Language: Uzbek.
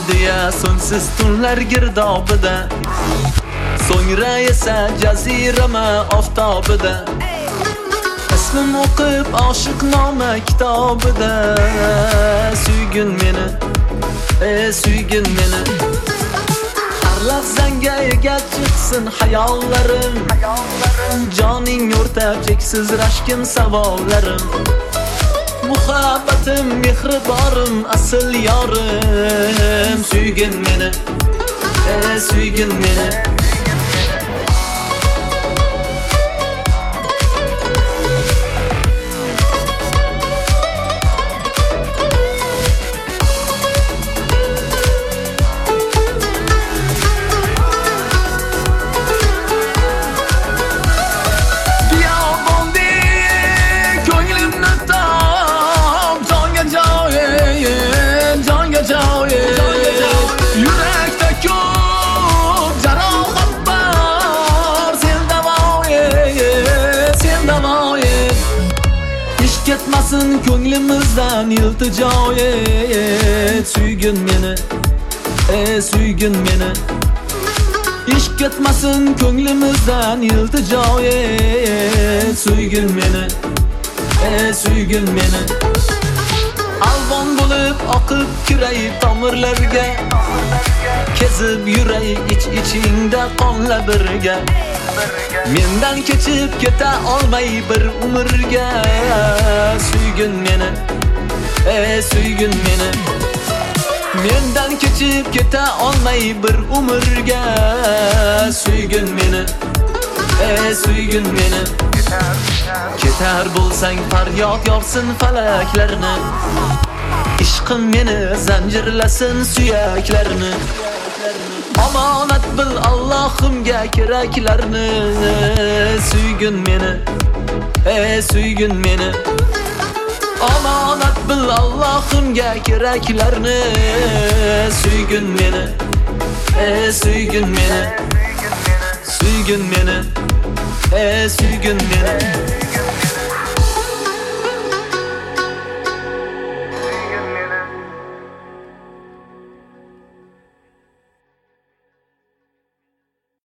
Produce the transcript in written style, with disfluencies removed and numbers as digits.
Abdiya so'ngsiz tunlar girdobida, so'ngra esa jazirama oftobida, ismim o'qib oshiqnoma kitobida. Suygin meni, suygin meni. Har lahzanga ega chiqsin hayollarim, joning o'rtab cheksiz rashkim savollarim. Muhabbatim, mehriborim, asl yorim. Suygin meni, suygin meni. Yurakda ko'p jarohat bor, sen davoyet, sen davoyet. Ish ketmasin ko'nglimizdan iltijoyet. Suygin meni, suygin meni. Ish ketmasin ko'nglimizdan iltijoyet. Suygin meni, suygin meni. Alvon bo'lib oqib kiray tomirlarga, kezib yuray ich-ichingda qonla birga. Mendan kechib keta olmay bir umrga. Suygin meni, suygin meni. Mendan kechib keta olmay bir umrga. Suygin meni, suygin meni. Ketar bo'lsang faryod yorsin falaklarni, ishqim meni zanjirlasin suyaklarini. Omonat bil Allohimga keraklarni. Suygin meni, suygin meni. Omonat bil Allohimga keraklarni. Suygin meni, suygin meni. Suygin meni, suygin meni.